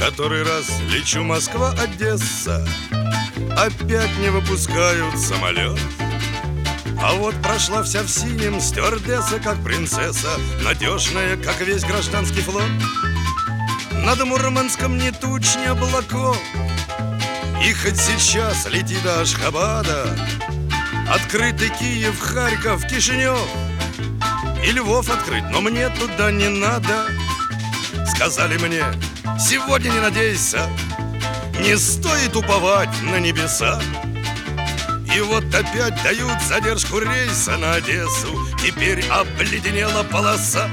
Который раз лечу Москва-Одесса, опять не выпускают самолет. А вот прошла вся в синем стюардесса, как принцесса, надежная, как весь гражданский флот. Над Мурманском ни туч, ни облаков, и хоть сейчас лети до Ашхабада, открытый Киев, Харьков, Кишинев и Львов открыть, но мне туда не надо. Сказали мне: сегодня не надейся, не стоит уповать на небеса. И вот опять дают задержку рейса на Одессу, теперь обледенела полоса.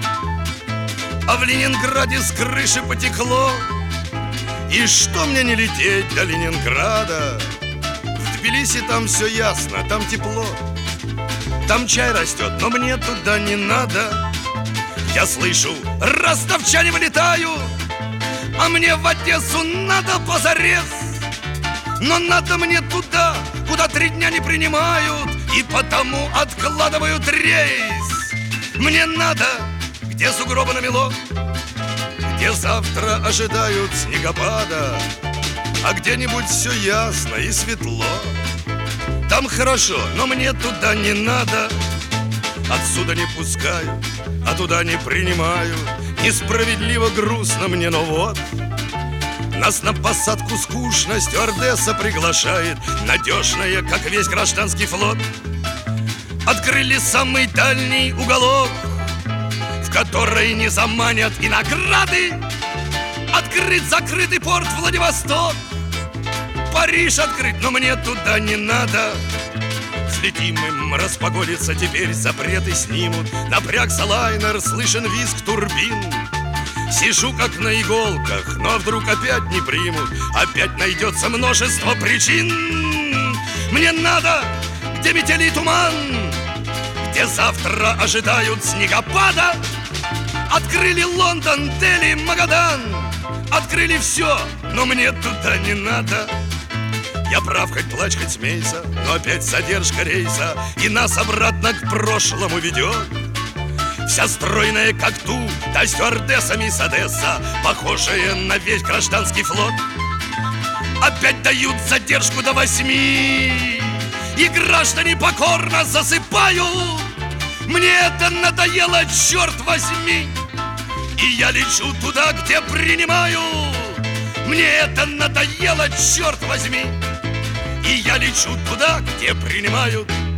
А в Ленинграде с крыши потекло, и что мне не лететь до Ленинграда? В Тбилиси там все ясно, там тепло, там чай растет, но мне туда не надо. Я слышу: ростовчане вылетают, а мне в Одессу надо позарез. Но надо мне туда, куда 3 дня не принимают, и потому откладывают рейс. Мне надо, где сугробы намело, где завтра ожидают снегопада, а где-нибудь все ясно и светло. Там хорошо, но мне туда не надо. Отсюда не пускают, а туда не принимают. Несправедливо грустно мне, но вот нас на посадку скучно стюардесса приглашает, надежная, как весь гражданский флот. Открыли самый дальний уголок, в который не заманят и награды. Открыт закрытый порт Владивосток, Париж открыт, но мне туда не надо. Взлетим им, распогодится, теперь запреты снимут. Напрягся лайнер, слышен визг турбин. Сижу как на иголках, но вдруг опять не примут. Опять найдется множество причин. Мне надо, где метели и туман, где завтра ожидают снегопада. Открыли Лондон, Дели, Магадан, открыли все, но мне туда не надо. Я прав, хоть плачь, хоть смейся, но опять задержка рейса, и нас обратно к прошлому ведет. Вся стройная, как ту, да стюардесса мисс Одесса, похожая на весь гражданский флот. Опять дают задержку до 8, и граждане покорно засыпают. Мне это надоело, черт возьми, и я лечу туда, где принимают. Мне это надоело, черт возьми, и я лечу туда, где принимают.